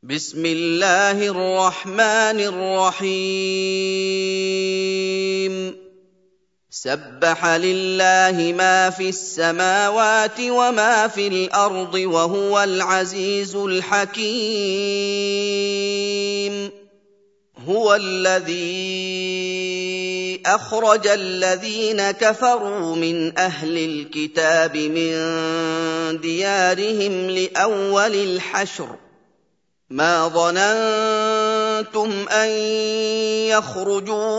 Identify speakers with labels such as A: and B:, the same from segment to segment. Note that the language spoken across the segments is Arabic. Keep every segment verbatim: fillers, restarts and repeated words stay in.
A: بسم الله الرحمن الرحيم سبح لله ما في السماوات وما في الأرض وهو العزيز الحكيم هو الذي أخرج الذين كفروا من أهل الكتاب من ديارهم لأول الحشر ما ظننتم أن يخرجوا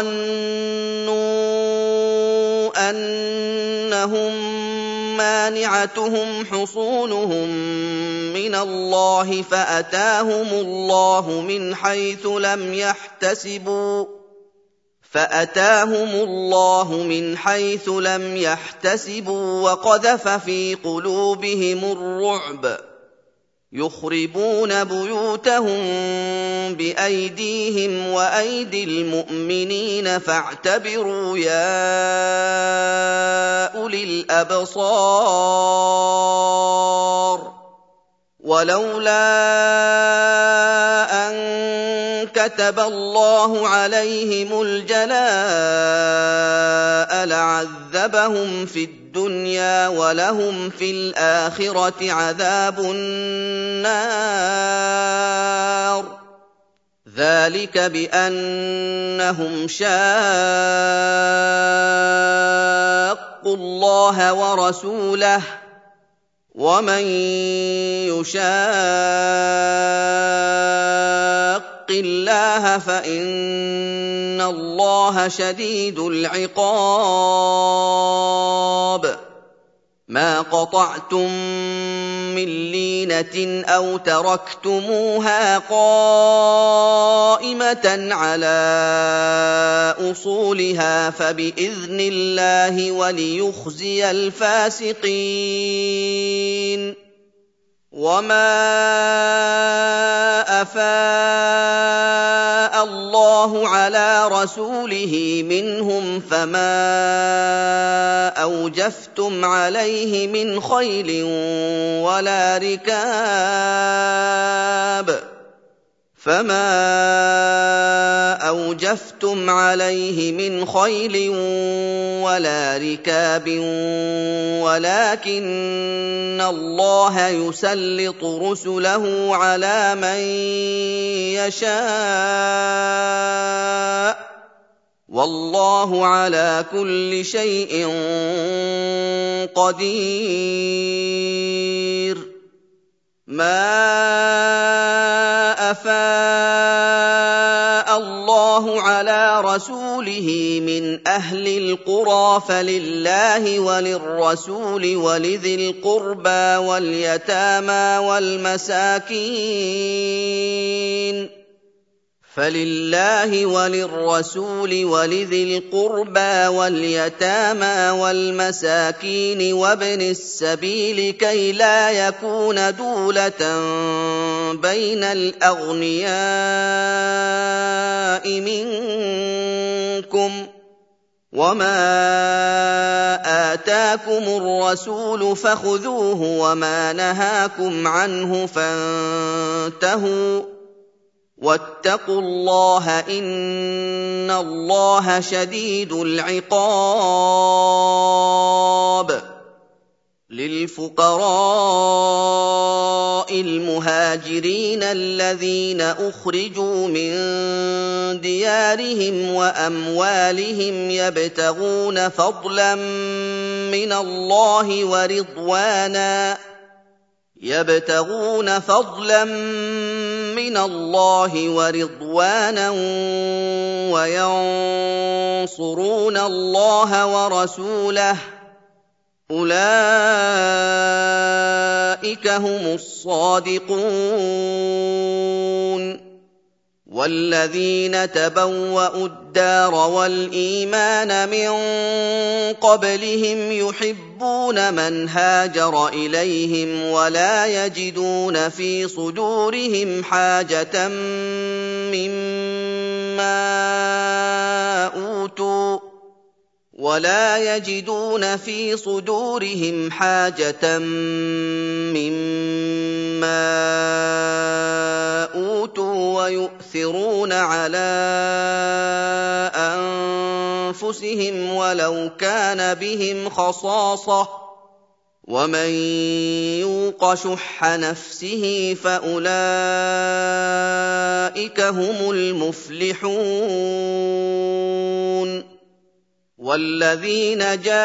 A: وظنوا أنهم مانعتهم حصونهم من الله فأتاهم الله من حيث لم يحتسبوا فأتاهم الله من حيث لم يحتسبوا وقذف في قلوبهم الرعب يخربون بيوتهم بأيديهم وأيدي المؤمنين فاعتبروا يا أولي الأبصار ولولا أن كتب الله عليهم الجلاء لعذبهم في الدنيا ولهم في الآخرة عذاب النار ذلك بأنهم شاقوا الله ورسوله ومن يشاق الله فإن الله شديد العقاب ما قطعتم من لينة أو تركتموها قائمة على أصولها فبإذن الله وليخزي الفاسقين وما أفاء الله على رسوله منهم فما أوجفتم عليه من خيل ولا ركاب فما أوجفتم عليه من خيل ولا ركاب ولكن الله يسلط رسله على من يشاء والله على كل شيء قدير ما أفاء الله على رسوله من أهل القرى فلله وللرسول ولذي القربى واليتامى والمساكين فلله وللرسول ولذي القربى واليتامى والمساكين وابن السبيل كي لا يكون دولة بين الأغنياء منكم وما آتاكم الرسول فخذوه وما نهاكم عنه فانتهوا واتقوا الله إن الله شديد العقاب للفقراء المهاجرين الذين أخرجوا من ديارهم وأموالهم يبتغون فضلا من الله ورضوانا يبتغون فضلا من الله ورضوانا وينصرون الله ورسوله أولئك هم الصادقون والذين تبوأوا الدار والإيمان من قبلهم يحبون من هاجر إليهم ولا يجدون في صدورهم حاجة مما أوتوا ولا يجدون في صدورهم حاجة مما ويؤثرون على أنفسهم ولو كان بهم خصاصة ومن يوق شح نفسه فأولئك هم المفلحون والذين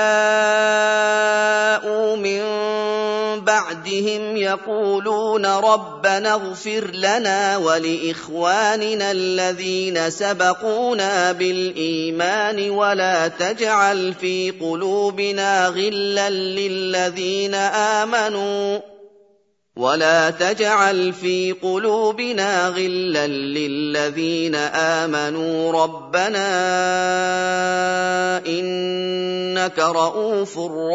A: جاءوا من بعدهم يقولون ربنا اغفر لنا ولإخواننا الذين سبقونا بالإيمان ولا تجعل في قلوبنا غلا للذين آمنوا ولا تجعل في قلوبنا غلا للذين آمنوا ربنا إنك رءوف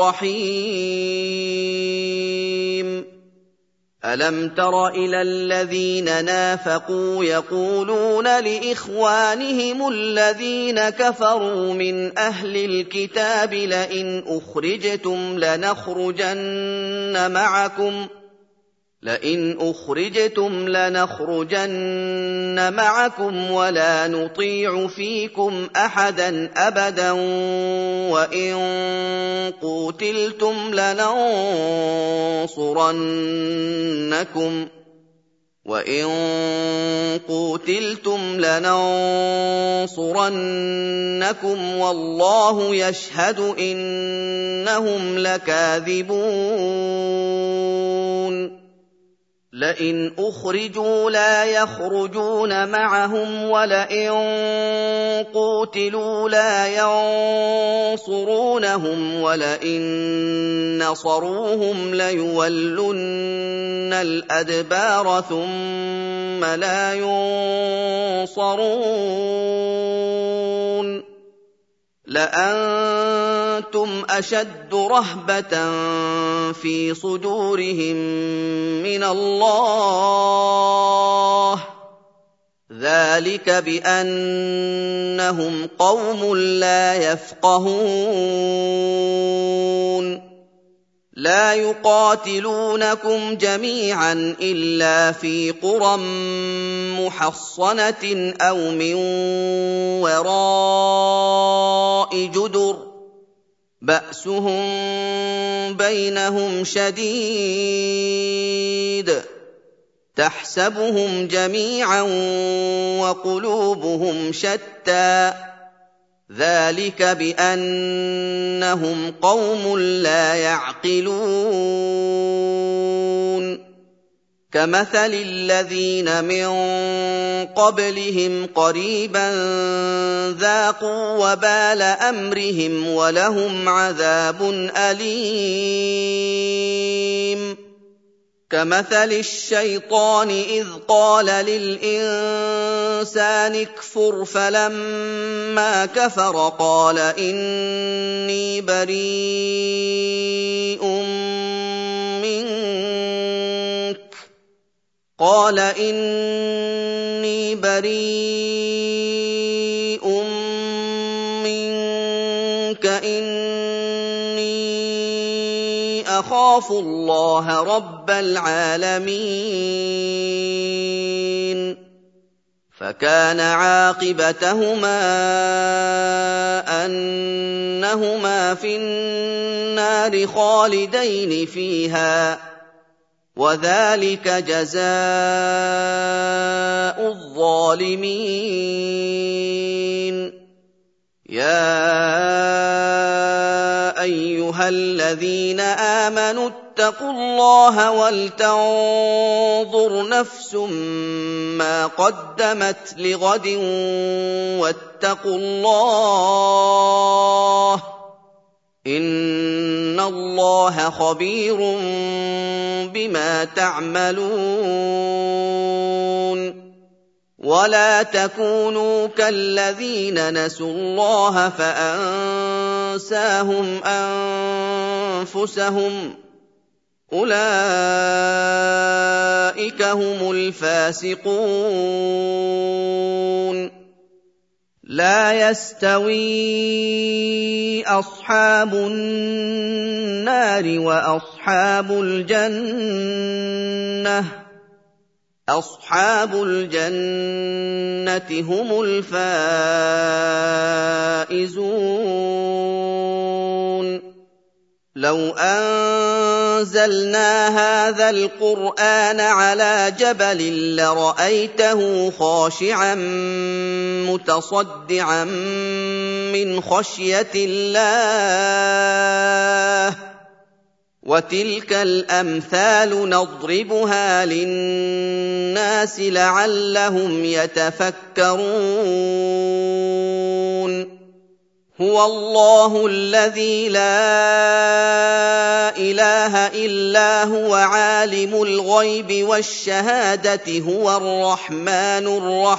A: رحيم ألم تر إلى الذين نافقوا يقولون لإخوانهم الذين كفروا من أهل الكتاب لئن أخرجتم لنخرجن معكم لئن أخرجتم لنخرجن معكم ولا نطيع فيكم أحدا أبدا وإن قوتلتم لننصرنكم وإن قوتلتم لننصرنكم والله يشهد إنهم لكاذبون لئن أخرجوا لا يخرجون معهم ولئن قوتلوا لا ينصرونهم ولئن نصروهم ليولن الأدبار ثم لا ينصرون لأنتم أشد رهبة في صدورهم من الله ذلك بأنهم قوم لا يفقهون لا يقاتلونكم جميعا إلا في قرى محصنة أو من وراء جدر بأسهم بينهم شديد تحسبهم جميعا وقلوبهم شتى ذلك بأنهم قوم لا يعقلون كمثل الذين من قبلهم قريبا ذاقوا وبال أمرهم ولهم عذاب أليم كمثل الشيطان إذ قال للإنسان اكفر فلما كفر قال إني بريء منك قال إني بريء منك إني أخاف الله رب العالمين فكان عاقبتهما أنهما في النار خالدين فيها وذلك جزاء الظالمين يا أيها الذين آمنوا اتقوا الله ولتنظر نفس ما قدمت لغد واتقوا الله إن الله خبير بما تعملون ولا تكونوا كالذين نسوا الله فأنساهم أنفسهم أولئك هم الفاسقون لا يستوي أصحاب النار وأصحاب الجنة أَصْحَابُ الْجَنَّةِ هُمُ الْفَائِزُونَ لَوْ أَنزَلْنَا هَٰذَا الْقُرْآنَ عَلَىٰ جَبَلٍ لَّرَأَيْتَهُ خَاشِعًا مُّتَصَدِّعًا مِّنْ خَشْيَةِ اللَّهِ ۚ وَتِلْكَ الْأَمْثَالُ نَضْرِبُهَا لِلنَّاسِ لَعَلَّهُمْ يَتَفَكَّرُونَ هُوَ اللَّهُ الَّذِي لَا إِلَٰهَ إِلَّا هُوَ عَالِمُ الْغَيْبِ وَالشَّهَادَةِ هُوَ الرَّحْمَٰنُ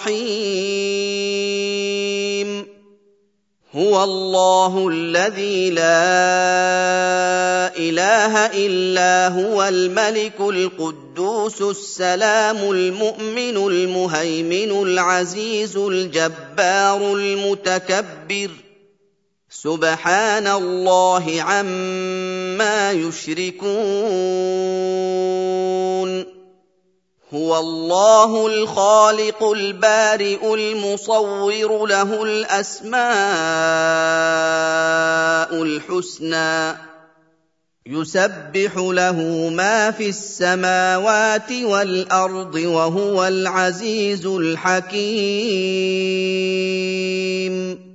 A: الرَّحِيمُ هُوَ اللَّهُ الَّذِي لَا إِلَٰهَ إِلَّا هُوَ الْمَلِكُ الْقُدُّوسُ السَّلَامُ الْمُؤْمِنُ الْمُهَيْمِنُ الْعَزِيزُ الْجَبَّارُ الْمُتَكَبِّرُ سُبْحَانَ اللَّهِ عَمَّا يُشْرِكُونَ هُوَ اللَّهُ الْخَالِقُ الْبَارِئُ الْمُصَوِّرُ لَهُ الْأَسْمَاءُ الْحُسْنَىٰ يُسَبِّحُ لَهُ مَا فِي السَّمَاوَاتِ وَالْأَرْضِ وَهُوَ الْعَزِيزُ الْحَكِيمُ